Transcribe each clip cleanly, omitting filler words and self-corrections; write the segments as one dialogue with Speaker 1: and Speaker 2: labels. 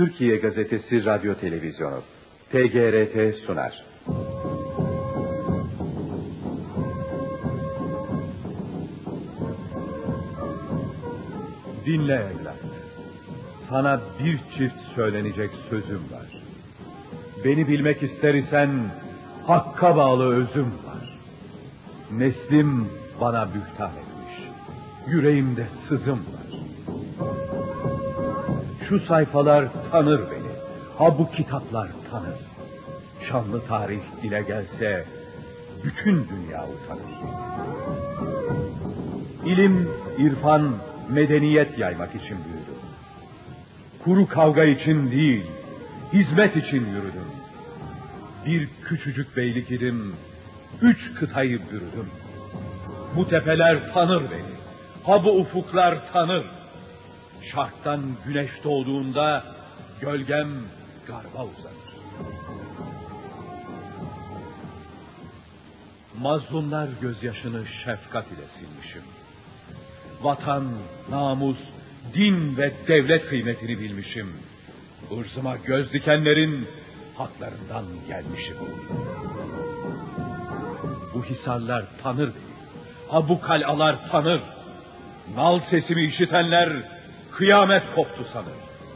Speaker 1: Türkiye Gazetesi Radyo Televizyonu TGRT sunar.
Speaker 2: Dinle evlat. Sana bir çift söylenecek sözüm var. Beni bilmek ister isen hakka bağlı özüm var. Neslim bana bühtan etmiş. Yüreğimde sızım var. Şu sayfalar tanır beni. Ha bu kitaplar tanır. Şanlı tarih dile gelse bütün dünya utanır. İlim, irfan, medeniyet yaymak için büyüdüm. Kuru kavga için değil, hizmet için yürüdüm. Bir küçücük beylik idim, 3 kıtayı bürüdüm. Bu tepeler tanır beni, ha bu ufuklar tanır. Şarktan güneş doğduğunda gölgem garba uzanır. Mazlumlar gözyaşını şefkat ile silmişim. Vatan, namus, din ve devlet kıymetini bilmişim. Irzıma göz dikenlerin haklarından gelmişim. Bu hisarlar tanır beni. Ha bu kalalar tanır. Nal sesimi işitenler kıyamet koptu sanır.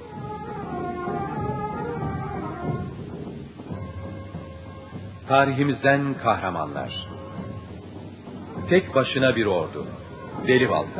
Speaker 1: Tarihimizden kahramanlar. Tek başına bir ordu. Delibalta.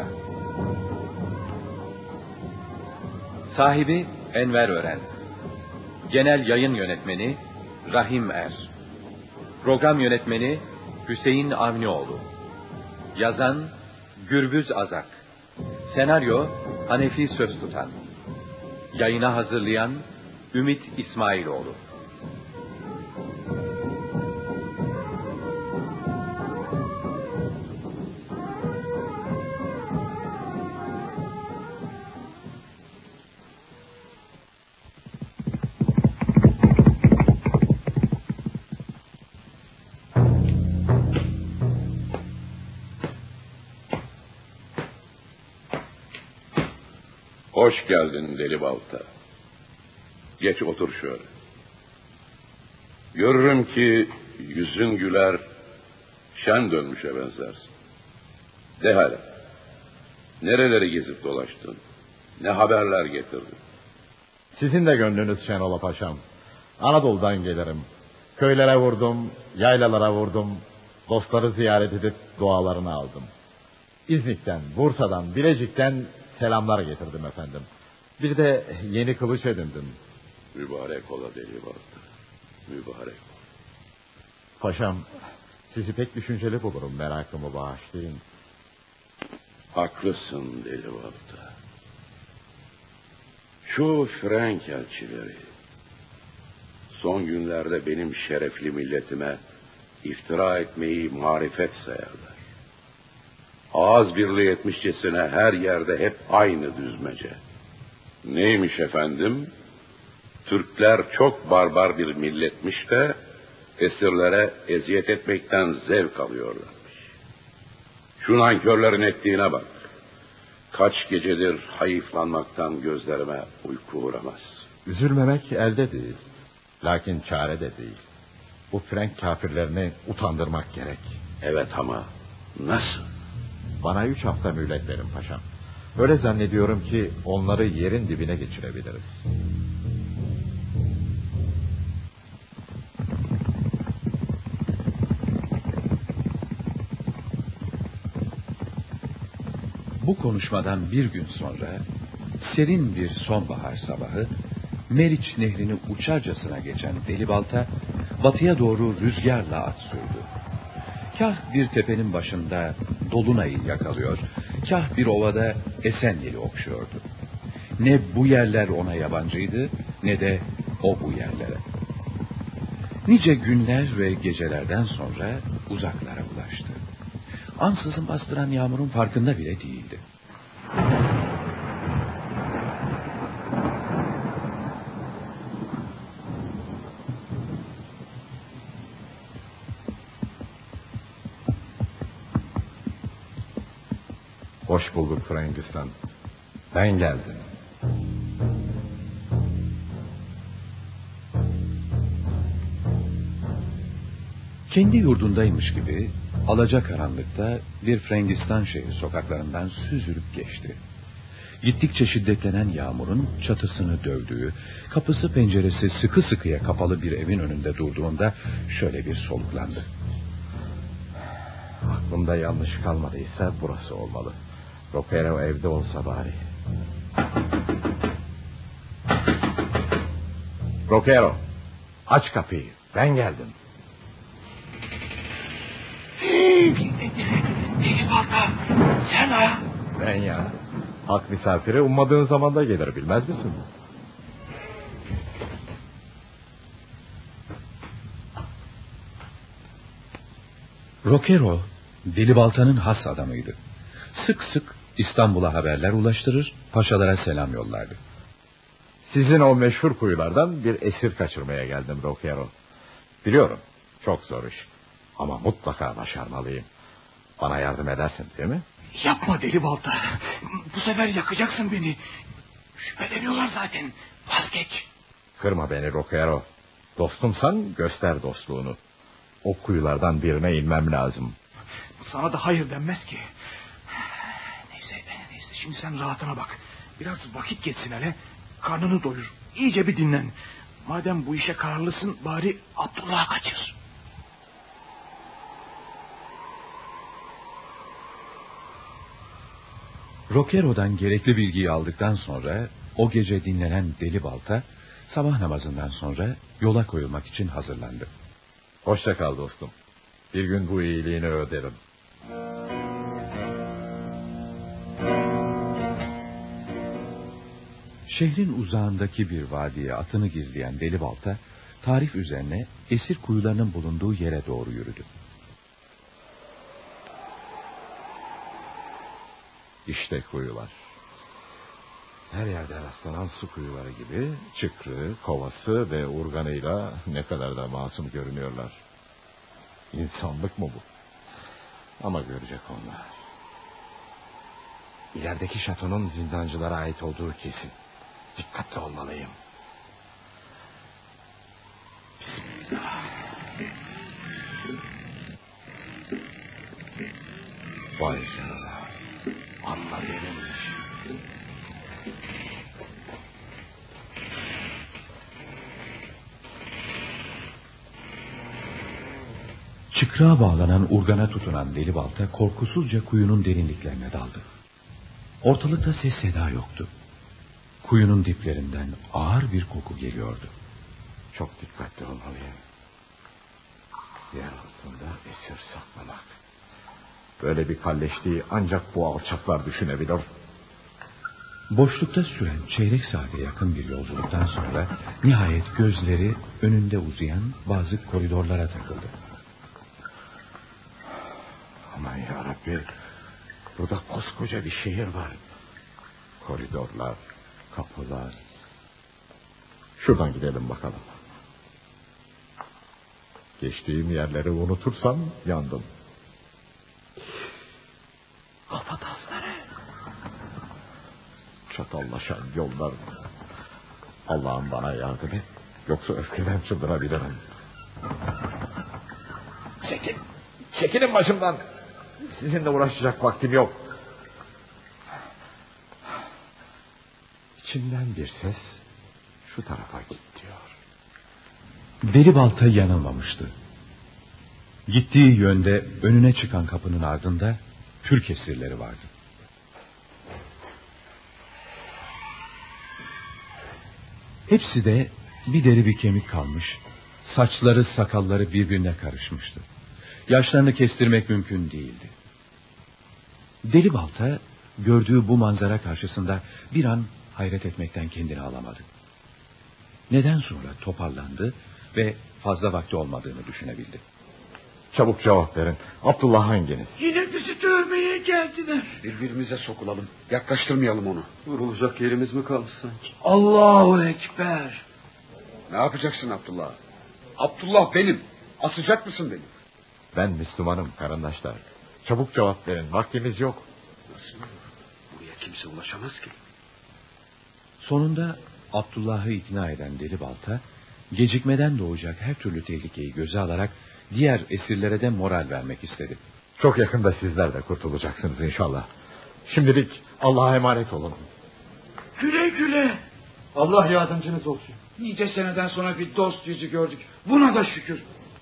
Speaker 1: Sahibi Enver Ören. Genel yayın yönetmeni Rahim Er. Program yönetmeni Hüseyin Avnioğlu. Yazan Gürbüz Azak. Senaryo Hanefi Söztutan. Yayına hazırlayan Ümit İsmailoğlu.
Speaker 3: Hoş geldin Delibalta. Geç otur şöyle. Görürüm ki yüzün güler, şen dönmüşe benzersin. De hele, nereleri gezip dolaştın, ne haberler getirdin?
Speaker 4: Sizin de gönlünüz şen ola paşam. Anadolu'dan gelirim. Köylere vurdum, yaylalara vurdum. Dostları ziyaret edip dualarını aldım. İznik'ten, Bursa'dan, Bilecik'ten selamlar getirdim efendim. Bir de yeni kılıç edindim.
Speaker 3: Mübarek ola Delibalta, mübarek ol.
Speaker 4: Paşam, sizi pek düşünceli bulurum, merakımı bağışlayın.
Speaker 3: Haklısın Delibalta. Şu Frank elçileri son günlerde benim şerefli milletime iftira etmeyi marifet sayarlar. Ağız birliği etmişçesine her yerde hep aynı düzmece. Neymiş efendim? Türkler çok barbar bir milletmiş de esirlere eziyet etmekten zevk alıyorlarmış. Şu nankörlerin ettiğine bak. Kaç gecedir hayıflanmaktan gözlerime uyku uğramaz.
Speaker 4: Üzülmemek elde değil. Lakin çare de değil. Bu Frank kafirlerini utandırmak gerek.
Speaker 3: Evet ama nasıl?
Speaker 4: Bana 3 hafta mühlet verin paşam. Öyle zannediyorum ki onları yerin dibine geçirebiliriz.
Speaker 2: Bu konuşmadan bir gün sonra serin bir sonbahar sabahı Meriç Nehri'ni uçarcasına geçen Delibalta batıya doğru rüzgarla at sürdü. Kah bir tepenin başında dolunayı yakalıyor, kah bir ovada Esenyel'i okşuyordu. Ne bu yerler ona yabancıydı, ne de o bu yerlere. Nice günler ve gecelerden sonra uzaklara ulaştı. Ansızın bastıran yağmurun farkında bile değildi.
Speaker 4: Hoş bulduk Frangistan. Ben geldim.
Speaker 2: Kendi yurdundaymış gibi alacakaranlıkta bir Frangistan şehri sokaklarından süzülüp geçti. Gittikçe şiddetlenen yağmurun çatısını dövdüğü, kapısı penceresi sıkı sıkıya kapalı bir evin önünde durduğunda şöyle bir soluklandı.
Speaker 4: Aklımda yanlış kalmadıysa burası olmalı. Roquero evde olsa bari. Roquero, aç kapıyı. Ben geldim.
Speaker 5: Deli balta, sen ha?
Speaker 4: Ben ya. Halk misafiri ummadığın zamanda gelir, bilmez misin?
Speaker 2: Roquero, Deli Balta'nın has adamıydı. Sık sık İstanbul'a haberler ulaştırır, paşalara selam yollardı.
Speaker 4: Sizin o meşhur kuyulardan bir esir kaçırmaya geldim Roquero. Biliyorum, çok zor iş. Ama mutlaka başarmalıyım. Bana yardım edersin değil mi?
Speaker 5: Yapma deli balta. Bu sefer yakacaksın beni. Şüpheleniyorlar zaten. Vazgeç.
Speaker 4: Kırma beni Roquero. Dostumsan göster dostluğunu. O kuyulardan birine inmem lazım.
Speaker 5: Sana da hayır denmez ki. Neyse şimdi sen rahatına bak. Biraz vakit geçsin hele. Karnını doyur. İyice bir dinlen. Madem bu işe kararlısın bari Abdullah'ı kaçır.
Speaker 2: Roquero'dan gerekli bilgiyi aldıktan sonra o gece dinlenen Deli Balta sabah namazından sonra yola koyulmak için hazırlandı.
Speaker 4: Hoşça kal dostum. Bir gün bu iyiliğini öderim.
Speaker 2: Şehrin uzağındaki bir vadiye atını gizleyen Deli Balta tarif üzerine esir kuyularının bulunduğu yere doğru yürüdü.
Speaker 4: İşte kuyular. Her yerde rastlanan su kuyuları gibi çıkrı, kovası ve urganıyla ne kadar da masum görünüyorlar. İnsanlık mı bu? Ama görecek onlar. İlerideki şatonun zindancılara ait olduğu kesin. Dikkatli olmalıyım. Vay canına. Amma derinmiş.
Speaker 2: Çıkrığa bağlanan urgana tutunan Deli Balta korkusuzca kuyunun derinliklerine daldı. Ortalıkta ses seda yoktu. Kuyunun diplerinden ağır bir koku geliyordu.
Speaker 4: Çok dikkatli olmalıyım. Yer altında esir saklamak. Böyle bir kalleşliği ancak bu alçaklar düşünebilir.
Speaker 2: Boşlukta süren çeyrek saate yakın bir yolculuktan sonra nihayet gözleri önünde uzayan bazı koridorlara takıldı.
Speaker 4: Aman yarabbi, burada koskoca bir şehir var. Koridorlar, kapılar. Şuradan gidelim bakalım. Geçtiğim yerleri unutursam yandım. Kafatasları. Çatallaşan yollar. Allah'ım bana yardım et. Yoksa öfkeden çıldırabilirim. Çekilin başımdan. Sizinle uğraşacak vaktim yok. İçimden bir ses şu tarafa git diyor.
Speaker 2: Deli Balta yanılmamıştı. Gittiği yönde önüne çıkan kapının ardında Türk esirleri vardı. Hepsi de bir deri bir kemik kalmış, saçları sakalları birbirine karışmıştı. Yaşlarını kestirmek mümkün değildi. Deli Balta gördüğü bu manzara karşısında bir an hayret etmekten kendini alamadı. Neden sonra toparlandı ve fazla vakti olmadığını düşünebildi.
Speaker 4: Çabuk cevap verin. Abdullah hanginiz?
Speaker 5: Yine bizi dövmeye geldiler.
Speaker 6: Birbirimize sokulalım. Yaklaştırmayalım onu.
Speaker 1: Vurulacak yerimiz mi kaldı sanki?
Speaker 5: Allahu Ekber.
Speaker 6: Ne yapacaksın Abdullah? Abdullah benim. Asacak mısın beni?
Speaker 4: Ben Müslümanım kardeşler. Çabuk cevap verin. Vaktimiz yok.
Speaker 6: Nasıl olur? Buraya kimse ulaşamaz ki.
Speaker 2: Sonunda Abdullah'ı ikna eden Deli Balta, gecikmeden doğacak her türlü tehlikeyi göze alarak diğer esirlere de moral vermek istedi.
Speaker 4: Çok yakında sizler de kurtulacaksınız inşallah. Şimdilik Allah'a emanet olun.
Speaker 5: Güle güle.
Speaker 6: Allah yardımcınız olsun.
Speaker 5: Nice seneden sonra bir dost yüzü gördük. Buna da şükür.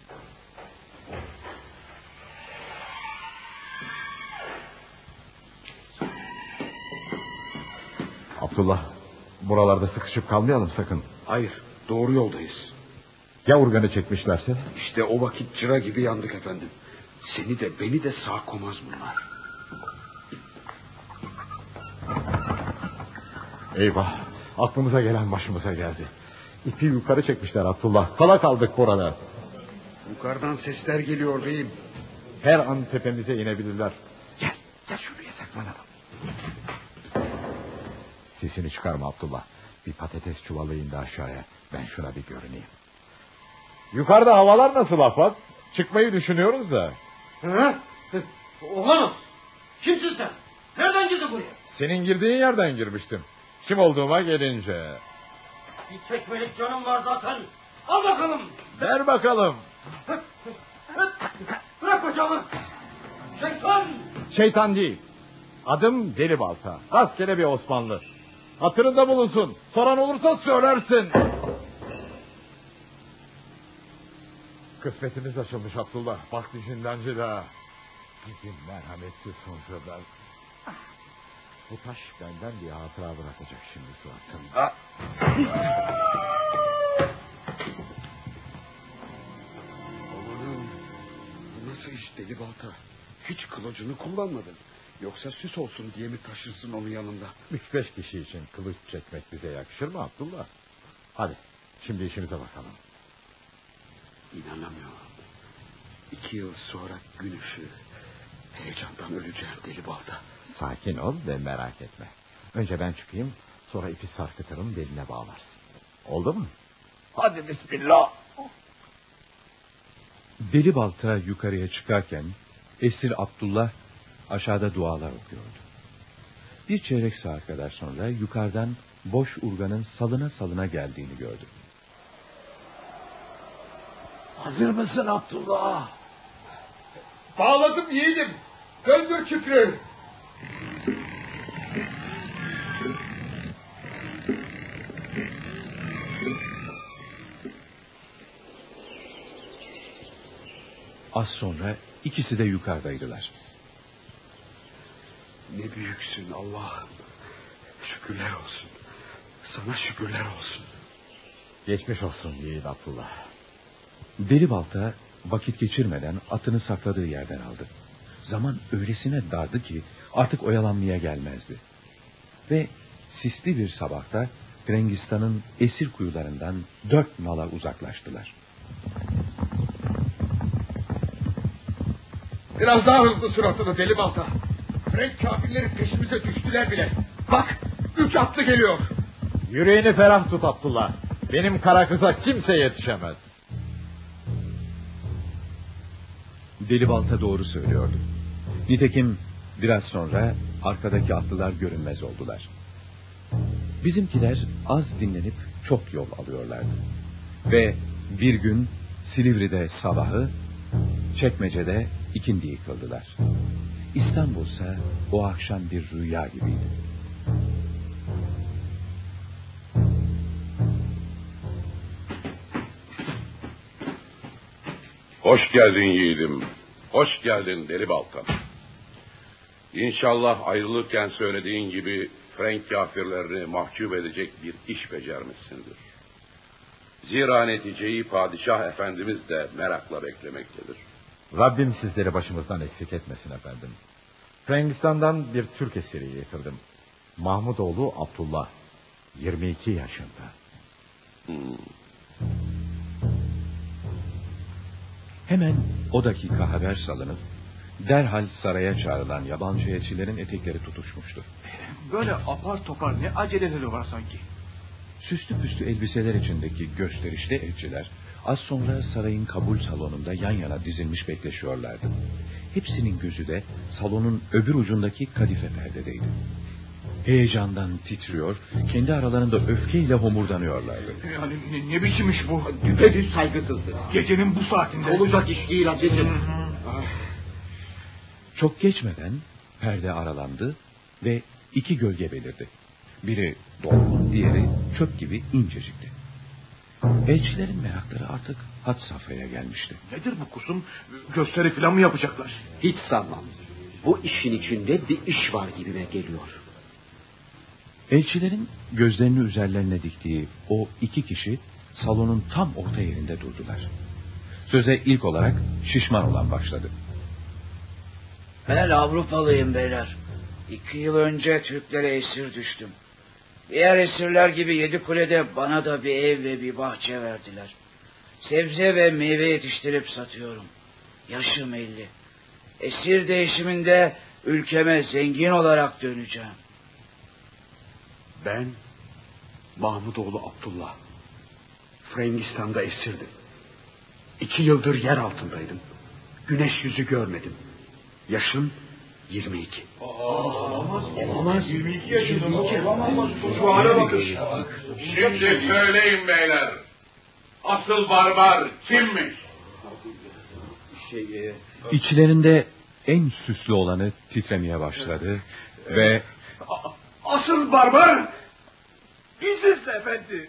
Speaker 4: Abdullah, buralarda sıkışıp kalmayalım sakın.
Speaker 6: Hayır, doğru yoldayız.
Speaker 4: Ya urganı çekmişlerse?
Speaker 6: İşte o vakit çıra gibi yandık efendim. Seni de beni de sağ komaz bunlar.
Speaker 4: Eyvah, aklımıza gelen başımıza geldi. İpi yukarı çekmişler Abdullah. Kala kaldık burada.
Speaker 6: Yukarıdan sesler geliyor beyim.
Speaker 4: Her an tepemize inebilirler.
Speaker 5: Gel şuraya saklanalım.
Speaker 4: Sesini çıkarma Abdullah. Bir patates çuvalı indi aşağıya. Ben şuna bir görüneyim. Yukarıda havalar nasıl Ahbap? Çıkmayı düşünüyoruz da.
Speaker 7: Hı? Olamaz. Kimsin sen? Nereden girdin buraya?
Speaker 4: Senin girdiğin yerden girmiştim. Kim olduğuma gelince.
Speaker 7: Bir çekmelik canım var zaten. Al bakalım.
Speaker 4: Ver bakalım.
Speaker 7: Bırak bacağımı. Şeytan.
Speaker 4: Şeytan değil. Adım Deli Balta. Rastgele bir Osmanlı. Hatırında bulunsun. Soran olursa söylersin. Kısmetimiz açılmış Abdullah. Bak zindancı da. Bizim merhametsiz sonuçlar. Bu taş benden bir hatıra bırakacak şimdi suatım.
Speaker 6: Amanın, bu nasıl iş Deli Balta? Hiç kılıcını kullanmadın. Yoksa süs olsun diye mi taşırsın onun yanında?
Speaker 4: 3-5 kişi için kılıç çekmek bize yakışır mı Abdullah? Hadi şimdi işimize bakalım.
Speaker 6: İnanamıyorum. 2 yıl sonra gün ışığı. Heyecandan öleceğim Deli Balta.
Speaker 4: Sakin ol ve merak etme. Önce ben çıkayım, sonra ipi sarkıtırım, beline bağlarsın. Oldu mu?
Speaker 5: Hadi bismillah.
Speaker 2: Deli Balta yukarıya çıkarken esir Abdullah aşağıda dualar okuyordu. Bir çeyrek saat kadar sonra yukarıdan boş urganın salına salına geldiğini gördü.
Speaker 5: Hazır mısın Abdullah?
Speaker 6: Bağladım yiğidim. Döndür küprü.
Speaker 2: Az sonra ikisi de yukarıdaydılar.
Speaker 6: Ne büyüksün Allah'ım. Şükürler olsun. Sana şükürler olsun.
Speaker 4: Geçmiş olsun yiğit Abdullah.
Speaker 2: Deli Balta vakit geçirmeden atını sakladığı yerden aldı. Zaman öylesine dardı ki artık oyalanmaya gelmezdi. Ve sisli bir sabahta Frengistan'ın esir kuyularından 4 nala uzaklaştılar.
Speaker 6: Biraz daha hızlı suratını Deli Balta. Frank kafirleri peşimize düştüler bile. Bak 3 atlı geliyor.
Speaker 4: Yüreğini ferah tut Abdullah. Benim kara kıza kimse yetişemez.
Speaker 2: Deli Balta doğru söylüyordu. Nitekim biraz sonra arkadaki atlılar görünmez oldular. Bizimkiler az dinlenip çok yol alıyorlardı. Ve bir gün Silivri'de sabahı, Çekmece'de ikindiyi kıldılar. İstanbul'sa o akşam bir rüya gibiydi.
Speaker 3: Hoş geldin yiğidim. Hoş geldin Deli Balta. İnşallah ayrılırken söylediğin gibi Frank kafirlerini mahcup edecek bir iş becermişsindir. Zira neticeyi padişah efendimiz de merakla beklemektedir.
Speaker 4: Rabbim sizleri başımızdan eksik etmesin efendim. Frangistan'dan bir Türk esiri getirdim. Mahmudoğlu Abdullah. 22 yaşında.
Speaker 2: Hemen o dakika haber salınıp derhal saraya çağrılan yabancı elçilerin etekleri tutuşmuştu.
Speaker 5: Böyle apar topar ne aceleleri var sanki.
Speaker 2: Süslü püslü elbiseler içindeki gösterişli elçiler az sonra sarayın kabul salonunda yan yana dizilmiş bekleşiyorlardı. Hepsinin gözü de salonun öbür ucundaki kadife perdedeydi. Heyecandan titriyor, kendi aralarında öfkeyle homurdanıyorlardı.
Speaker 5: Yani ne biçim iş bu?
Speaker 7: Düpedüz saygısızlık.
Speaker 5: Gecenin bu saatinde.
Speaker 7: Olacak iş değil amcacığım.
Speaker 2: Çok geçmeden perde aralandı ve iki gölge belirdi. Biri dolgun, diğeri çöp gibi incecikti. Elçilerin merakları artık had safhaya gelmişti.
Speaker 5: Nedir bu kusum? Gösteri falan mı yapacaklar?
Speaker 7: Hiç sanmam. Bu işin içinde bir iş var gibime geliyor.
Speaker 2: Elçilerin gözlerini üzerlerine diktiği o iki kişi salonun tam orta yerinde durdular. Söze ilk olarak şişman olan başladı.
Speaker 8: Ben Avrupalıyım beyler. 2 yıl önce Türklere esir düştüm. Diğer esirler gibi Yedikule'de bana da bir ev ve bir bahçe verdiler. Sebze ve meyve yetiştirip satıyorum. Yaşım 50. Esir değişiminde ülkeme zengin olarak döneceğim.
Speaker 6: Ben Mahmudoğlu Abdullah. Frangistan'da esirdim. 2 yıldır yer altındaydım. Güneş yüzü görmedim. Yaşım 22.
Speaker 5: Olamaz. 22 yaşında. Olamaz. Şu hale bakın.
Speaker 3: Şimdi söyleyin beyler. Asıl barbar kimmiş?
Speaker 2: İçlerinde en süslü olanı titremeye başladı ve...
Speaker 5: Asıl barbar biziz efendi.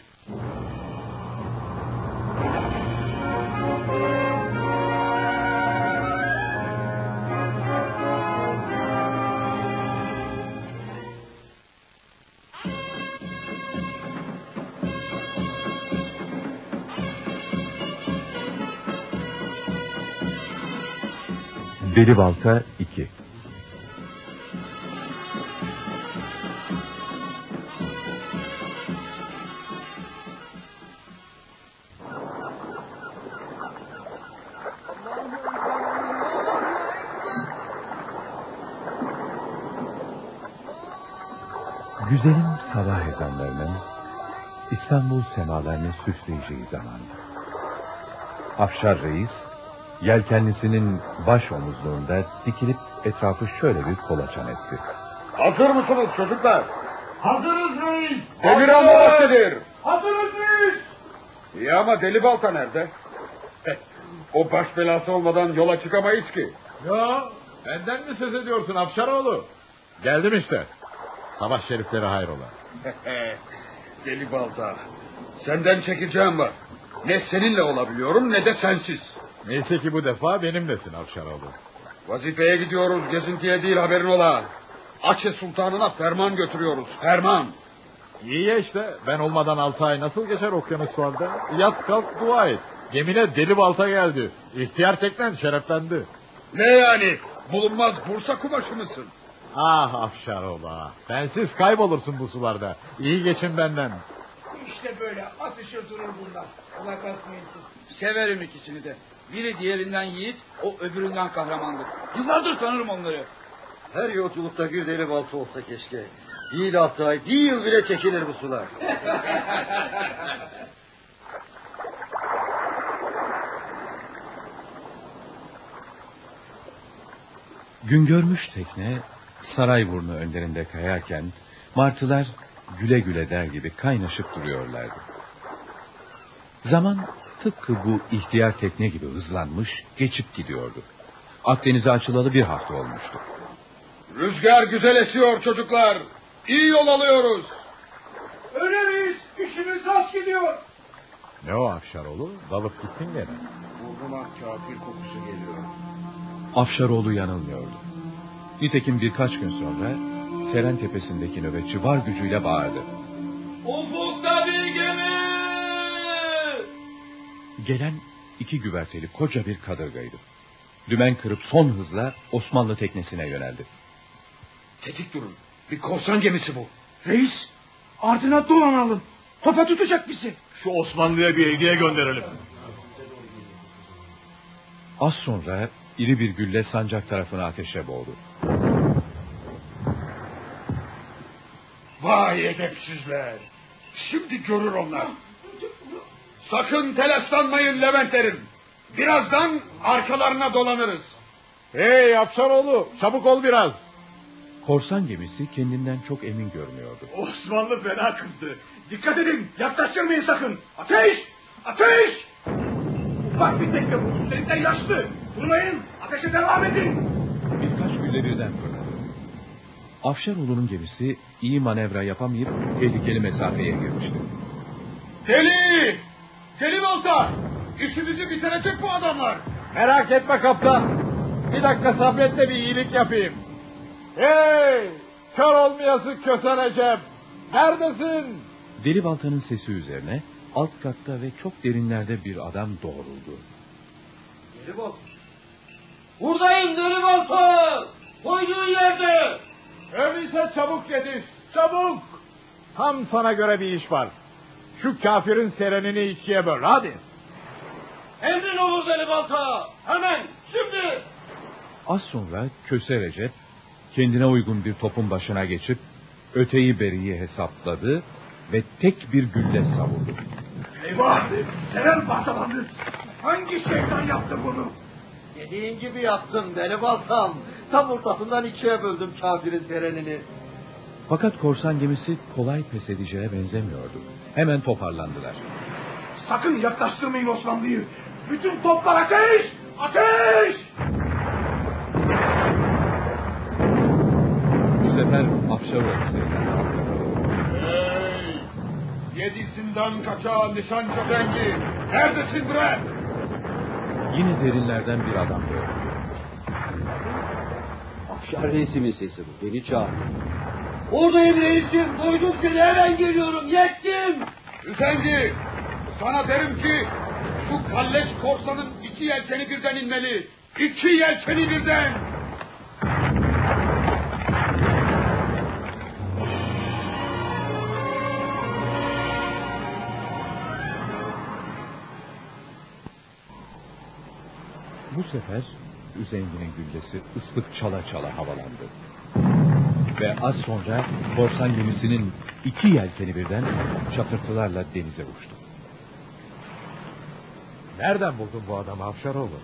Speaker 1: Delibalta 2. Güzelim sabah ezanlarının İstanbul semalarını süsleyeceği zaman Afşar Reis yelkenlisinin baş omuzluğunda dikilip etrafı şöyle bir kolaçan etti.
Speaker 3: Hazır mısınız çocuklar?
Speaker 5: Hazırız reis.
Speaker 3: Demir anlamaktadır.
Speaker 5: Hazırız reis.
Speaker 3: İyi ama Delibalta nerede? O baş belası olmadan yola çıkamayız ki.
Speaker 4: Ya benden mi söz ediyorsun Afşaroğlu? Geldim işte. Sabah şerifleri hayrola.
Speaker 3: Delibalta, senden çekeceğim var. Ne seninle olabiliyorum ne de sensiz.
Speaker 4: Neyse ki bu defa benimlesin Afşaroğlu.
Speaker 3: Vazifeye gidiyoruz, gezintiye değil, haberin ola. Aceh Sultanı'na ferman götürüyoruz, ferman.
Speaker 4: İyi ya işte, ben olmadan 6 ay nasıl geçer okyanus sualda? Yat kalk dua et. Gemine Delibalta geldi. İhtiyar teknen şereflendi.
Speaker 3: Ne yani? Bulunmaz Bursa kumaşı mısın?
Speaker 4: Ah Afşaroğlu ah. Bensiz kaybolursun bu sularda. İyi geçin benden.
Speaker 5: İşte böyle atışır durur bunlar. Ona kalkmayın siz.
Speaker 8: Severim ikisini de. Biri diğerinden yiğit, o öbüründen kahramandır. Yıllardır tanırım onları.
Speaker 7: Her yolculukta bir Delibalta olsa keşke. Değil 6 ay, bir yıl bile çekilir bu sular.
Speaker 2: Güngörmüş tekne Sarayburnu önlerinde kayarken martılar güle güle der gibi kaynaşıp duruyorlardı. Zaman tıpkı bu ihtiyar tekne gibi hızlanmış, geçip gidiyordu. Akdeniz'e açılalı bir hafta olmuştu.
Speaker 3: Rüzgar güzel esiyor çocuklar. İyi yol alıyoruz.
Speaker 5: Öleriz. İşimiz rast gidiyor.
Speaker 4: Ne o Afşaroğlu? Dalıp gittin gene.
Speaker 3: Burnuma kafir kokusu geliyor.
Speaker 2: Afşaroğlu yanılmıyordu. Nitekim birkaç gün sonra Seren Tepesi'ndeki nöbetçi var gücüyle bağırdı.
Speaker 5: Ufukta bir gemi.
Speaker 2: Gelen 2 güverteli koca bir kadırgaydı. Dümen kırıp son hızla Osmanlı teknesine yöneldi.
Speaker 3: Tetik durun. Bir korsan gemisi bu.
Speaker 5: Reis, ardına dolanalım. Topa tutacak bizi.
Speaker 4: Şu Osmanlı'ya bir hediye gönderelim.
Speaker 2: Az sonra iri bir gülle sancak tarafını ateşe boğdu.
Speaker 3: Vay edepsizler. Şimdi görür onlar. Sakın telaşlanmayın Leventlerim. Birazdan arkalarına dolanırız.
Speaker 4: Hey Afşaroğlu, çabuk ol biraz.
Speaker 2: korsan gemisi kendinden çok emin görünüyordu.
Speaker 5: Osmanlı fena kızdı. Dikkat edin, yaklaştırmayın sakın. Ateş! Ateş! Ufak bir tekne bu, üstelikten yaşlı. Durmayın, ateşe devam edin.
Speaker 2: Birkaç gülle birden fırladı. Afşaroğlu'nun gemisi iyi manevra yapamayıp tehlikeli mesafeye girmişti.
Speaker 6: Deli! Deli balta! İşimizi bitirecek bu adamlar.
Speaker 4: Merak etme kaptan. Bir dakika sabret de bir iyilik yapayım. Hey! Kör olmayası Köse Recep. Neredesin?
Speaker 2: Deli baltanın sesi üzerine alt katta ve çok derinlerde bir adam doğruldu.
Speaker 7: Deli balta. Buradayım deli balta. Koyduğun yerde.
Speaker 4: Öyleyse çabuk yetiş. Çabuk. Tam sana göre bir iş var. Şu kafirin serenini ikiye böl hadi.
Speaker 7: Emrin olur deli balta. Hemen şimdi.
Speaker 2: Az sonra Köse Recep kendine uygun bir topun başına geçip öteyi beriyi hesapladı ve tek bir gülle savurdu.
Speaker 5: Eyvah! Seren parçalandı. Hangi şeytan yaptı bunu?
Speaker 7: Dediğin gibi yaptım deli baltam. Tam ortasından ikiye böldüm kafirin serenini.
Speaker 2: Fakat korsan gemisi kolay pes edeceğe benzemiyordu. Hemen toparlandılar.
Speaker 5: Sakın yaklaştırmayın Osmanlı'yı. Bütün toplar ateş! Ateş!
Speaker 2: Bu sefer Afşaroğlu seslendi.
Speaker 6: Hey! Yedisinden kaça nişancı dengi. Neredesin bre?
Speaker 2: Yine derinlerden bir adam gördü.
Speaker 7: Afşar reisimin sesi bu. Beni çağır. Oradayım reisim. Duydum seni hemen geliyorum. Yettim.
Speaker 6: Hüseyin, sana derim ki şu kalleş korsanın iki yelkeni birden inmeli. İki yelkeni birden.
Speaker 2: Bu sefer Üzengi'nin güllesi ıslık çala çala havalandı. Ve az sonra korsan gemisinin iki yelkeni birden çatırtılarla denize uçtu.
Speaker 4: Nereden buldun bu adamı Afşaroğlu?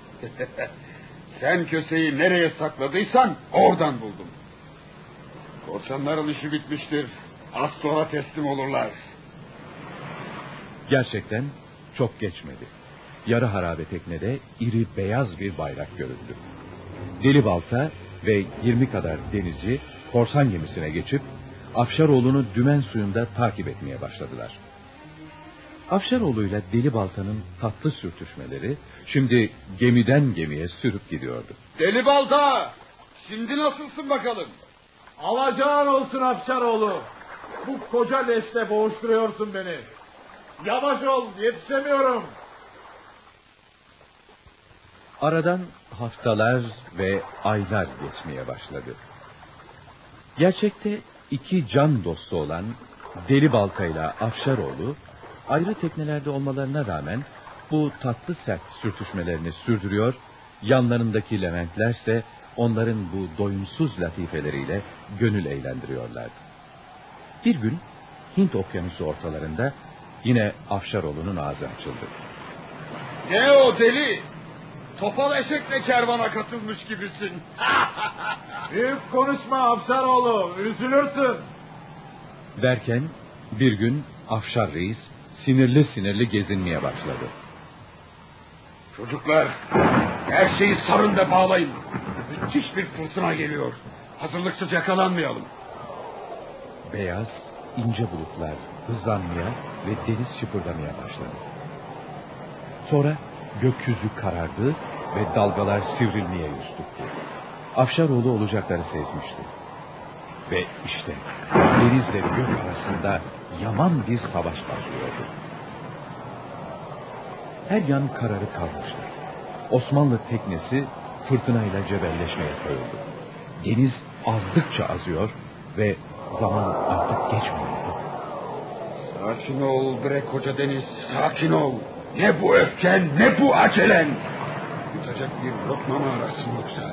Speaker 6: Sen köseyi nereye sakladıysan oradan buldum. Korsanların işi bitmiştir. Az sonra teslim olurlar.
Speaker 2: Gerçekten çok geçmedi. Yarı harabe teknede iri beyaz bir bayrak görüldü. Deli balta ve 20 kadar denizci korsan gemisine geçip Afşaroğlu'nu dümen suyunda takip etmeye başladılar. Afşaroğlu ile Deli Balta'nın tatlı sürtüşmeleri şimdi gemiden gemiye sürüp gidiyordu.
Speaker 6: Deli balta! Şimdi nasılsın bakalım?
Speaker 4: Alacağın olsun Afşaroğlu. Bu koca leşle boğuşturuyorsun beni. Yavaş ol, yetişemiyorum.
Speaker 2: Aradan haftalar ve aylar geçmeye başladı. Gerçekte iki can dostu olan Deli Balta ile Afşaroğlu ayrı teknelerde olmalarına rağmen bu tatlı sert sürtüşmelerini sürdürüyor, yanlarındaki Leventlerse onların bu doyumsuz latifeleriyle gönül eğlendiriyorlardı. Bir gün Hint Okyanusu ortalarında yine Afşaroğlu'nun ağzı açıldı.
Speaker 6: Ne o deli? Topal eşekle kervana katılmış gibisin.
Speaker 4: Büyük konuşma Afşaroğlu, üzülürsün.
Speaker 2: Derken bir gün Afşar Reis sinirli sinirli gezinmeye başladı.
Speaker 6: Çocuklar, her şeyi sarın ve bağlayın. Müthiş bir fırtına geliyor. Hazırlıksız yakalanmayalım.
Speaker 2: Beyaz, ince bulutlar hızlanmaya ve deniz şıpırdamaya başladı. Sonra gökyüzü karardı ve dalgalar sivrilmeye yüz tuttu. Afşaroğlu olacakları sezmişti. Ve işte denizle gök arasında yaman bir savaş başlıyordu. Her yan kararı kalmıştı. Osmanlı teknesi fırtınayla cebelleşmeye koyuldu. Deniz azdıkça azıyor ve zaman artık geçmiyordu.
Speaker 6: Sakin ol bre koca deniz, sakin ol. Ne bu öfken, ne bu acelen. Yutacak bir lokma mı arasın yoksa?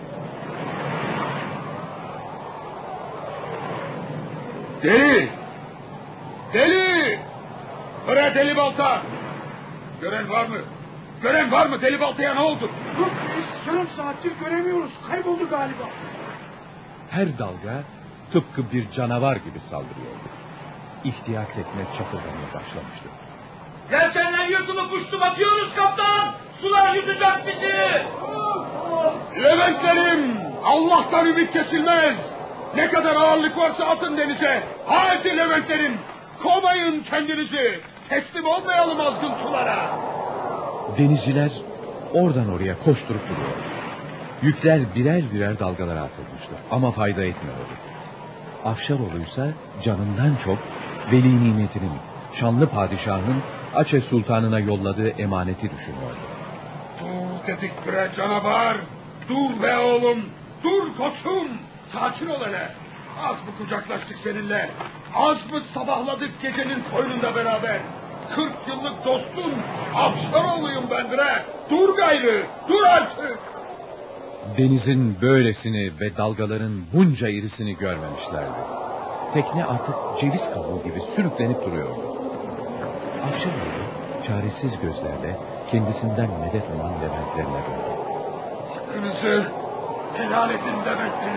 Speaker 6: Deli! Deli! Bre Deli Balta! Gören var mı? Gören var mı? Deli Balta'ya ne oldu?
Speaker 5: Dur, yarım saattir göremiyoruz. Kayboldu galiba.
Speaker 2: Her dalga tıpkı bir canavar gibi saldırıyordu. İhtiyat etme çakılmaya başlamıştı.
Speaker 5: Yelkenler yırtılıp uçtu, batıyoruz kaptan. Sular yutacak bizi.
Speaker 6: Leventlerim, Allah'tan ümit kesilmez. Ne kadar ağırlık varsa atın denize. Hadi Leventlerim, kovmayın kendinizi. Teslim olmayalım azgın sulara.
Speaker 2: Denizciler oradan oraya koşturup duruyor. Yükler birer birer dalgalara atılmıştı ama fayda etmiyordu. Afşaroğlu ise canından çok veli nimetinin, şanlı padişahın Aceh Sultanı'na yolladığı emaneti düşünüyordu.
Speaker 6: Dur dedik bre canavar. Dur be oğlum. Dur koçum. Sakin ol hele. Az mı kucaklaştık seninle? Az mı sabahladık gecenin koynunda beraber? 40 yıllık dostun Afşaroğlu'yum ben bre. Dur gayrı. Dur artık.
Speaker 2: Denizin böylesini ve dalgaların bunca irisini görmemişlerdi. Tekne artık ceviz kabuğu gibi sürüklenip duruyordu. Afşaroğlu çaresiz gözlerle kendisinden medet uman Leventlerine döndü.
Speaker 6: Hakkınızı helal edin Leventlerim.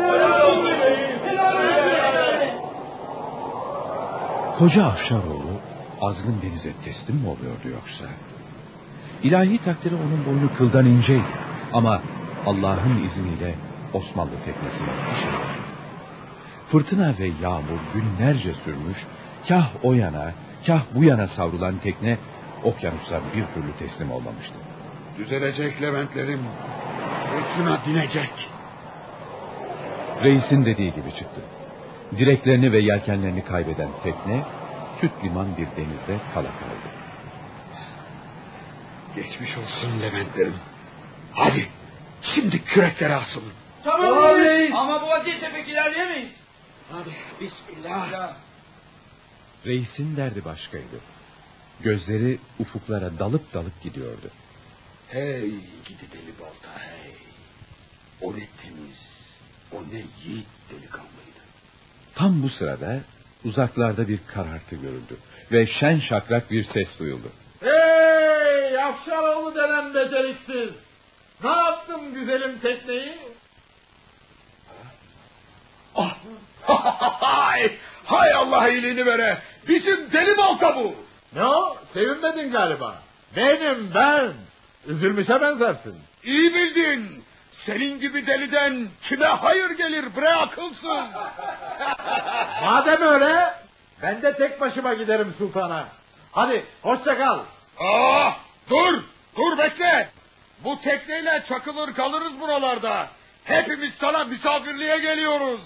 Speaker 2: Koca Afşaroğlu azgın denize teslim mi oluyordu yoksa? İlahi takdiri onun boynu kıldan inceydi. Ama Allah'ın izniyle Osmanlı teknesine yetişti. Fırtına ve yağmur günlerce sürmüş, kah o yana, kah bu yana savrulan tekne okyanusa bir türlü teslim olmamıştı.
Speaker 6: Düzelecek Leventlerim. Fırtına dinecek.
Speaker 2: Reisin dediği gibi çıktı. Direklerini ve yelkenlerini kaybeden tekne süt liman bir denizde kala kaldı.
Speaker 6: Geçmiş olsun Leventlerim. Hadi şimdi kürekleri asılın.
Speaker 5: Tamam reis. Ama bu vaziyette pek ilerleyemeyiz.
Speaker 6: Hadi bismillah.
Speaker 2: Reisin derdi başkaydı. Gözleri ufuklara dalıp dalıp gidiyordu.
Speaker 6: Hey gidi deli balta hey. O ne temiz, o ne yiğit delikanlıydı.
Speaker 2: Tam bu sırada uzaklarda bir karartı görüldü ve şen şakrak bir ses duyuldu.
Speaker 4: Hey Afşaroğlu denen beceriksiz. Ne yaptın güzelim tekneyi?
Speaker 6: Ah. Hay Allah iyiliğini vere. Bizim deli balta bu.
Speaker 4: Ne o? Sevinmedin galiba. Benim ben. Üzülmüşe benzersin.
Speaker 6: İyi bildin. Senin gibi deliden kime hayır gelir bre akılsız.
Speaker 4: Madem öyle ben de tek başıma giderim sultana. Hadi hoşça kal.
Speaker 6: Dur bekle. Bu tekneyle çakılır kalırız buralarda. Hepimiz sana misafirliğe geliyoruz.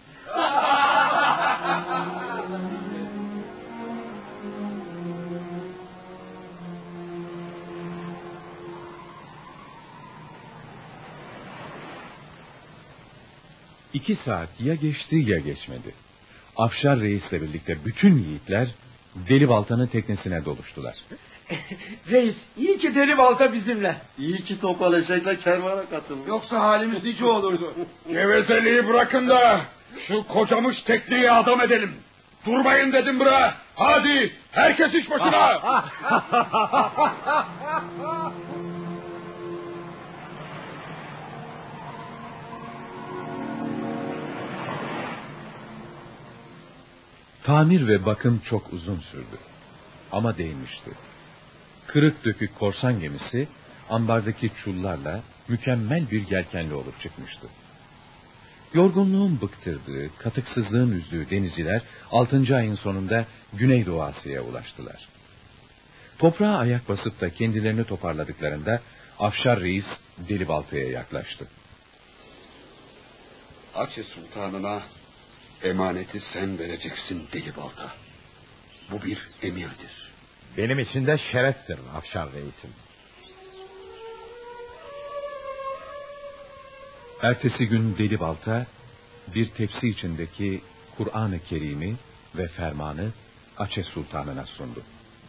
Speaker 2: İki saat ya geçti ya geçmedi. Afşar Reis'le birlikte bütün yiğitler Deli Balta'nın teknesine doluştular.
Speaker 5: Reis iyi ki deli balta bizimle.
Speaker 7: İyi ki Topal Eşek'le kervana katıldı.
Speaker 5: Yoksa halimiz nice olurdu.
Speaker 6: Gevezeliği bırakın da şu kocamış tekneyi adam edelim. Durmayın dedim bre. Hadi herkes iş başına.
Speaker 2: Tamir ve bakım çok uzun sürdü. Ama değmişti. Kırık dökük korsan gemisi ambardaki çullarla mükemmel bir yelkenli olup çıkmıştı. Yorgunluğun bıktırdığı, katıksızlığın üzdüğü denizciler 6. ayın sonunda Güneydoğu Asya'ya ulaştılar. Toprağa ayak basıp da kendilerini toparladıklarında Afşar Reis Delibalta'ya yaklaştı.
Speaker 6: Aceh Sultanı'na emaneti sen vereceksin Deli Balta. Bu bir emirdir.
Speaker 4: Benim için de şereftir Afşar Reis'im.
Speaker 2: Ertesi gün Deli Balta bir tepsi içindeki Kur'an-ı Kerim'i ve fermanı Aceh Sultanı'na sundu.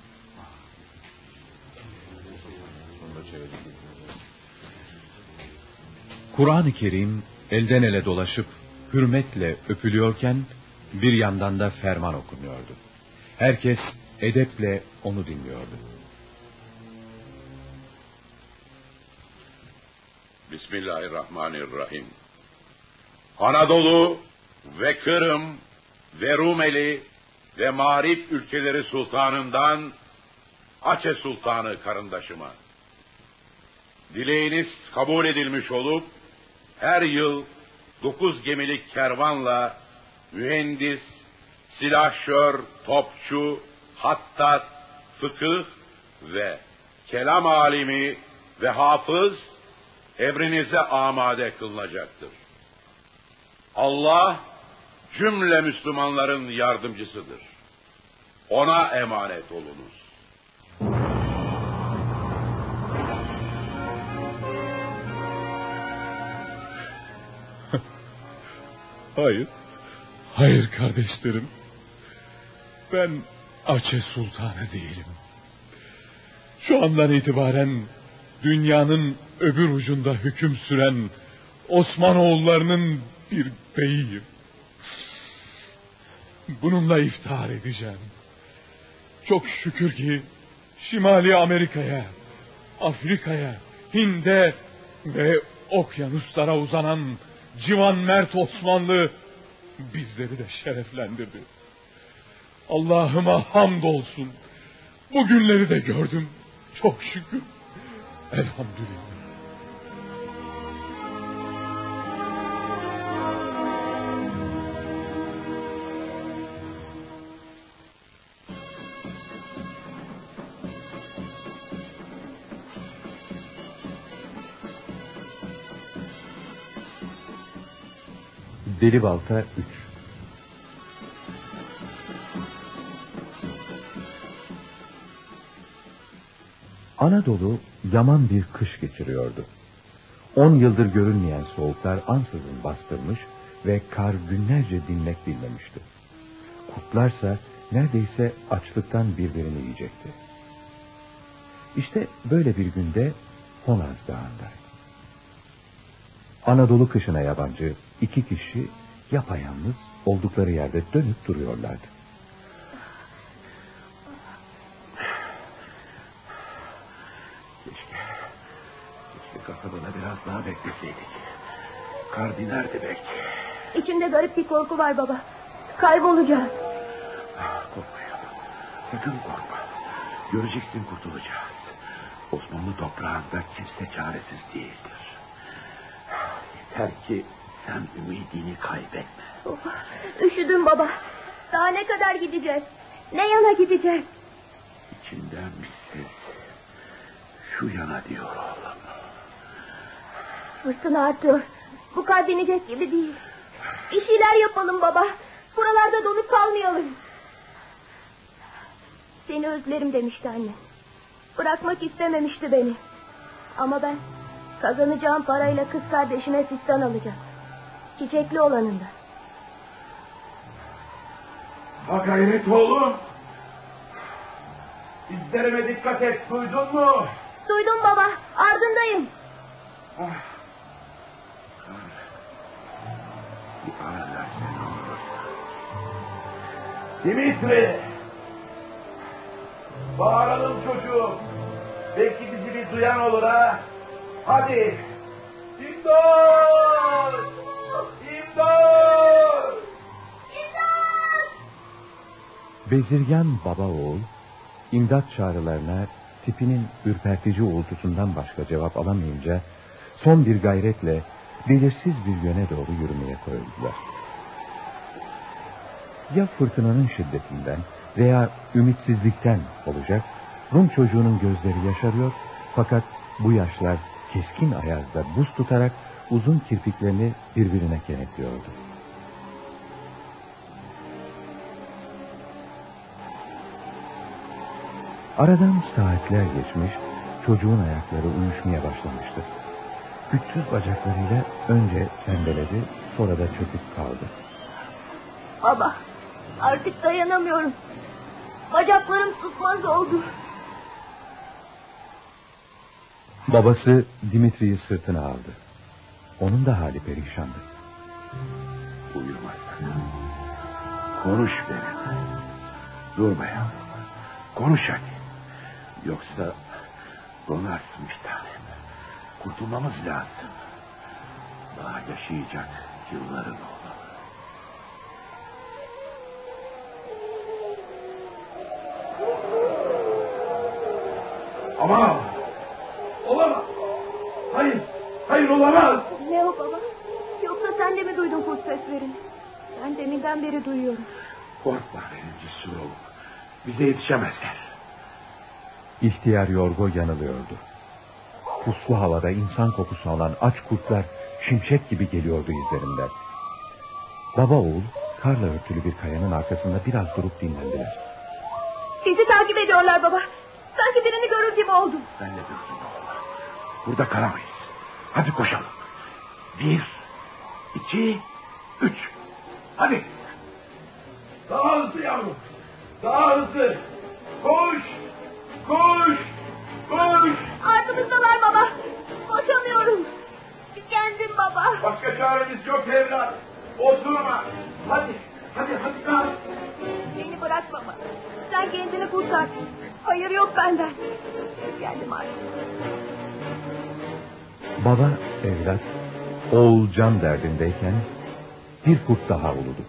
Speaker 2: Kur'an-ı Kerim elden ele dolaşıp hürmetle öpülüyorken bir yandan da ferman okunuyordu. Herkes edeple onu dinliyordu.
Speaker 3: Bismillahirrahmanirrahim. Anadolu ve Kırım ve Rumeli ve Mağrip ülkeleri sultanından Aceh Sultanı karındaşıma. Dileğiniz kabul edilmiş olup her yıl 9 gemilik kervanla mühendis, silahşör, topçu, hattat, fıkıh ve kelam alimi ve hafız emrinize amade kılınacaktır. Allah cümle Müslümanların yardımcısıdır. Ona emanet olunuz.
Speaker 2: Hayır. Hayır kardeşlerim. Ben Aceh Sultanı değilim. Şu andan itibaren dünyanın öbür ucunda hüküm süren Osmanoğullarının bir beyiyim. Bununla iftihar edeceğim. Çok şükür ki Şimali Amerika'ya, Afrika'ya, Hind'e ve okyanuslara uzanan civan mert Osmanlı bizleri de şereflendirdi. Allah'ıma hamdolsun. Bu günleri de gördüm. Çok şükür. Elhamdülillah.
Speaker 1: Delibalta 3. Anadolu yaman bir kış geçiriyordu. 10 yıldır görünmeyen soğuklar ansızın bastırmış ve kar günlerce dinmek bilmemişti. Kurtlarsa neredeyse açlıktan birbirini yiyecekti. İşte böyle bir günde Honaz Dağı'nda. Anadolu kışına yabancı 2 kişi yapayalnız oldukları yerde dönüp duruyorlardı.
Speaker 5: Keşke kasabada biraz daha bekleseydik. Kar dinerdi belki.
Speaker 9: İçimde garip bir korku var baba. Kaybolacağız.
Speaker 5: Korkmayalım. Sakın korkma. Göreceksin, kurtulacağız. Osmanlı toprağında kimse çaresiz değildir. Yeter ki sen ümidini kaybetme.
Speaker 9: Üşüdüm baba. Daha ne kadar gideceğiz? Ne yana gideceğiz?
Speaker 5: İçinden bir ses şu yana diyor oğlum.
Speaker 9: Fırtına artıyor. Bu kar dinecek gibi değil. Bir şeyler yapalım baba. Buralarda donup kalmayalım. Seni özlerim demişti anne. Bırakmak istememişti beni. Ama ben kazanacağım parayla kız kardeşime fistan alacağım. Çiçekli olanında.
Speaker 5: Ha gayret oğlum. İzlerime dikkat et, duydun mu?
Speaker 9: Duydum baba, ardındayım.
Speaker 5: Bir ara versen olur. Dimitri! Bağıralım çocuğum. Belki bizi bir duyan olur ha. Hadi. İmdat! İmdat!
Speaker 1: Bezirgan baba oğul imdat çağrılarına tipinin ürpertici uğultusundan başka cevap alamayınca son bir gayretle belirsiz bir yöne doğru yürümeye koyuldular. Ya fırtınanın şiddetinden veya ümitsizlikten olacak, Rum çocuğunun gözleri yaşarıyor fakat bu yaşlar keskin ayazda buz tutarak uzun kirpiklerini birbirine kenetliyordu. Aradan saatler geçmiş, çocuğun ayakları uyuşmaya başlamıştı. Güçsüz bacaklarıyla önce sendeledi, sonra da çöküp kaldı.
Speaker 9: Baba, artık dayanamıyorum. Bacaklarım tutmaz oldu.
Speaker 1: Babası Dimitri'yi sırtına aldı. Onun da hali perişandı.
Speaker 5: Uyuma sakın. Konuş benimle. Durma yavrum. Konuş hadi. Yoksa donarsın bir tanem. Kurtulmamız lazım. Daha yaşayacak
Speaker 3: yılların oğlu.
Speaker 6: Ama olamaz. Hayır olamaz.
Speaker 9: Ne o baba? Yoksa sen de mi duydun kurt seslerini? Ben deminden beri duyuyorum.
Speaker 6: Korkma benim cesur oğlum. Bize yetişemezler.
Speaker 1: İhtiyar Yorgo yanılıyordu. Puslu havada insan kokusu alan aç kurtlar şimşek gibi geliyordu izlerinden. Baba oğul karla örtülü bir kayanın arkasında biraz durup dinlendiler.
Speaker 9: Bizi takip ediyorlar baba. Sanki birini görür gibi oldum.
Speaker 6: Ben de gördüm oğlum. Burada kalamayız. Hadi koşalım. 1, 2, 3. Hadi. Daha hızlı yavrum. Daha hızlı. Koş. Koş. Koş.
Speaker 9: Ardımızdalar baba. Koşamıyorum. Tükendim baba.
Speaker 6: Başka çaremiz yok evlat. Oturma. Hadi kalk.
Speaker 9: Beni bırak baba. Sen kendini kurtar. Hayır yok benden. Geldim artık.
Speaker 1: Baba, evlat, oğul can derdindeyken bir kurt daha uludu.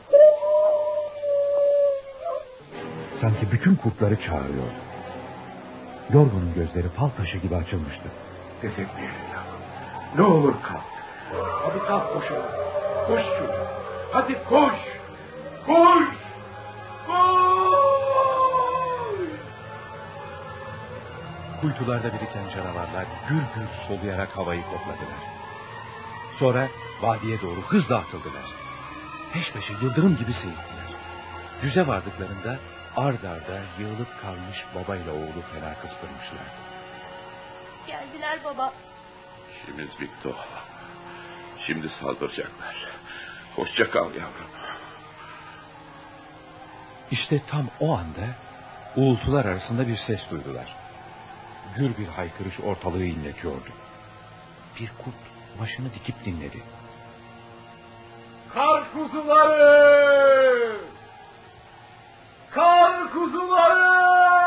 Speaker 1: Sanki bütün kurtları çağırıyor. Yorgun'un gözleri fal taşı gibi açılmıştı.
Speaker 6: Pes etmeyelim yavrum. Ne olur kalk. Hadi kalk koşalım. Koş şuraya. Hadi koş. Koş. Koş.
Speaker 2: Kuytularda biriken canavarlar gür gür soluyarak havayı kokladılar. Sonra vadiye doğru hızla atıldılar. Peş peşe yıldırım gibi seyirttiler. Yüze vardıklarında ard arda yığılıp kalmış babayla oğlu fena kıstırmışlar.
Speaker 9: Geldiler baba.
Speaker 3: İşimiz bitti oğlum. Şimdi saldıracaklar. Hoşça kal yavrum.
Speaker 2: İşte tam o anda uğultular arasında bir ses duydular. Gür bir haykırış ortalığı inletiyordu. Bir kurt başını dikip dinledi.
Speaker 4: Kar kuzuları! Kar kuzuları!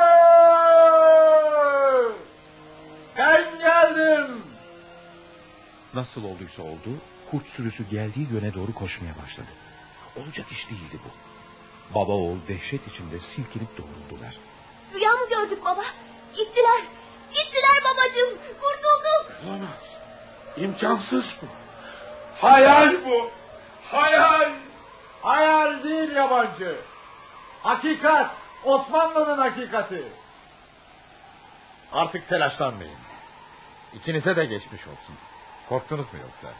Speaker 4: Ben geldim!
Speaker 2: Nasıl olduysa oldu, kurt sürüsü geldiği yöne doğru koşmaya başladı. Olacak iş değildi bu. Baba oğul dehşet içinde silkinip doğruldular.
Speaker 9: Rüya mı gördük baba? Gittiler. Gittiler babacığım. Kurtulduk.
Speaker 3: Olamaz. İmkansız bu.
Speaker 4: Hayal bu! Hayal! Hayal değil yabancı! Hakikat! Osmanlı'nın hakikati! Artık telaşlanmayın. İkinize de geçmiş olsun. Korktunuz mu yoksa?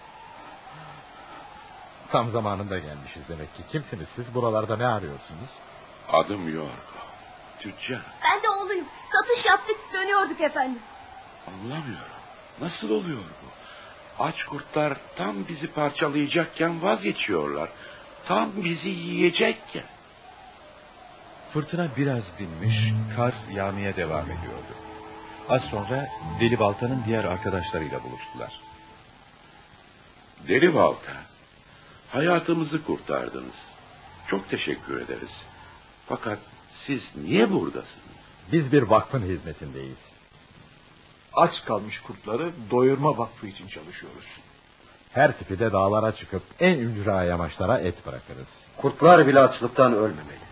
Speaker 4: Tam zamanında gelmişiz demek ki. Kimsiniz siz? Buralarda ne arıyorsunuz?
Speaker 3: Adım Yorgo. Tüccar.
Speaker 9: Ben de oğluyum. Satış yaptık dönüyorduk efendim.
Speaker 3: Anlamıyorum. Nasıl oluyor bu? Aç kurtlar tam bizi parçalayacakken vazgeçiyorlar. Tam bizi yiyecekken.
Speaker 2: Fırtına biraz dinmiş, kar yağmaya devam ediyordu. Az sonra Deli Balta'nın diğer arkadaşlarıyla buluştular.
Speaker 3: Deli Balta, hayatımızı kurtardınız. Çok teşekkür ederiz. Fakat siz niye buradasınız?
Speaker 4: Biz bir vakfın hizmetindeyiz.
Speaker 5: Aç kalmış kurtları doyurma vakfı için çalışıyoruz.
Speaker 4: Her tipi de dağlara çıkıp en ücra yamaçlara et bırakırız.
Speaker 7: Kurtlar bile açlıktan ölmemeli.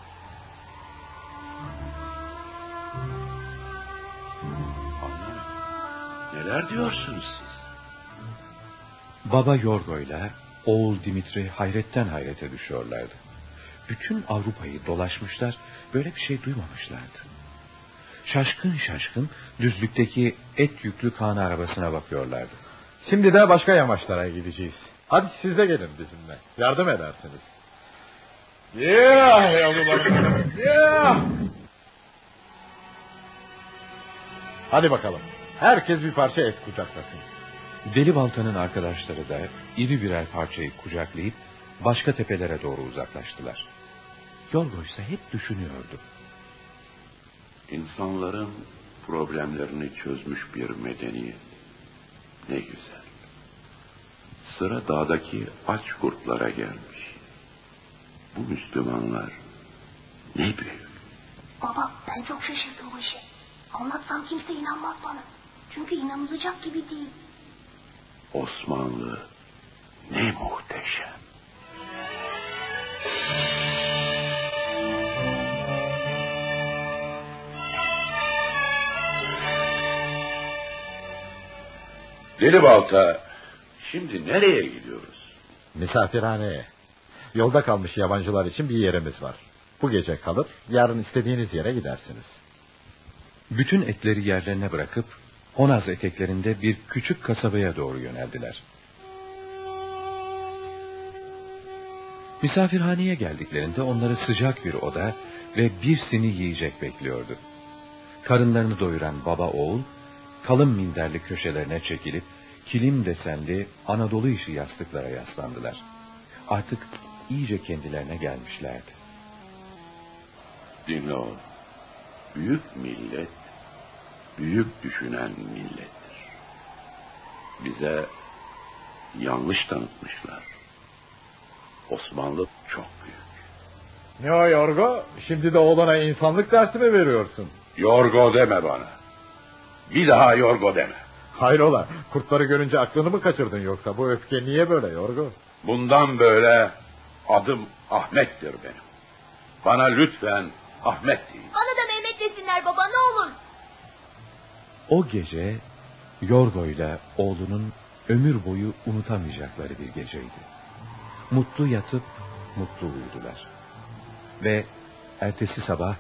Speaker 3: Anlamadım. Neler diyorsunuz siz?
Speaker 2: Baba Yorgo'yla oğul Dimitri hayretten hayrete düşüyorlardı. Bütün Avrupa'yı dolaşmışlar, böyle bir şey duymamışlardı. Şaşkın şaşkın düzlükteki et yüklü kan arabasına bakıyorlardı.
Speaker 4: Şimdi de başka yamaçlara gideceğiz. Hadi siz de gelin bizimle. Yardım edersiniz. Yavrularım. Hadi bakalım. Herkes bir parça et kucaklasın.
Speaker 2: Deli Balta'nın arkadaşları da iri birer parçayı kucaklayıp başka tepelere doğru uzaklaştılar. Yorgo ise hep düşünüyordu.
Speaker 3: İnsanların problemlerini çözmüş bir medeniyet. Ne güzel. Sıra dağdaki aç kurtlara gelmiş. Bu Müslümanlar ne büyük.
Speaker 9: Baba ben çok şaşırdım bu işe. Anlatsam kimse inanmaz bana. Çünkü inanılacak gibi değil.
Speaker 3: Osmanlı Ne muhteşem. Delibalta, şimdi nereye gidiyoruz?
Speaker 4: Misafirhaneye. Yolda kalmış yabancılar için bir yerimiz var. Bu gece kalır, yarın istediğiniz yere gidersiniz.
Speaker 2: Bütün etleri yerlerine bırakıp Honaz eteklerinde bir küçük kasabaya doğru yöneldiler. Misafirhaneye geldiklerinde onları sıcak bir oda ve bir sini yiyecek bekliyordu. Karınlarını doyuran baba oğul, kalın minderli köşelerine çekilip kilim desenli Anadolu işi yastıklara yaslandılar. Artık iyice kendilerine gelmişlerdi.
Speaker 3: Dinle oğlum. Büyük millet, büyük düşünen millettir. Bize yanlış tanıtmışlar. Osmanlı çok büyük.
Speaker 4: Ne o Yorgo? Şimdi de oğlana insanlık dersi mi veriyorsun?
Speaker 3: Yorgo deme bana. Bir daha Yorgo deme.
Speaker 4: Hayrola, kurtları görünce aklını mı kaçırdın yoksa? Bu öfke niye böyle Yorgo?
Speaker 3: Bundan böyle adım Ahmet'tir benim. Bana lütfen Ahmet deyin.
Speaker 9: Bana da Mehmet desinler baba, ne olur.
Speaker 2: O gece Yorgo ile oğlunun ömür boyu unutamayacakları bir geceydi. Mutlu yatıp mutlu uyudular. Ve ertesi sabah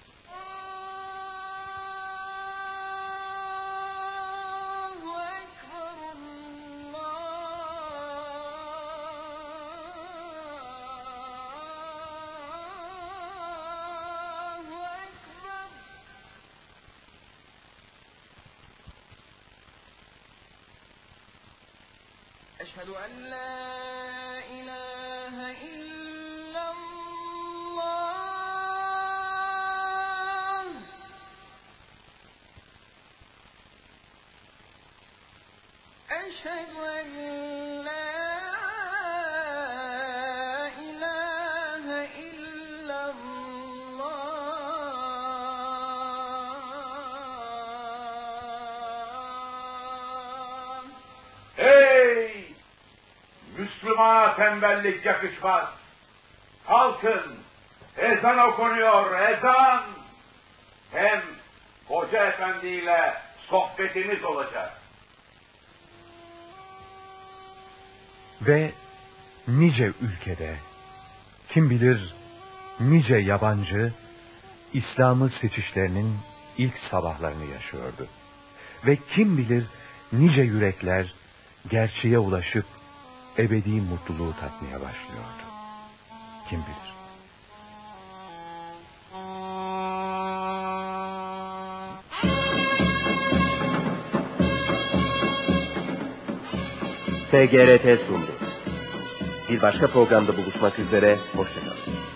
Speaker 10: أشهد أن لا إله إلا الله أشهد أن لا إله إلا الله.
Speaker 3: Hey! Müslümana tembellik yakışmaz. Kalkın. Ezan okunuyor, ezan. Hem Hoca Efendi ile sohbetimiz olacak.
Speaker 2: ve nice ülkede, kim bilir nice yabancı İslam'ı seçişlerinin ilk sabahlarını yaşıyordu. Ve kim bilir nice yürekler gerçeğe ulaşıp ebedi mutluluğu tatmaya başlıyordu. Kim bilir?
Speaker 11: TGRT sundu. Bir başka programda buluşmak üzere, hoşça kalın.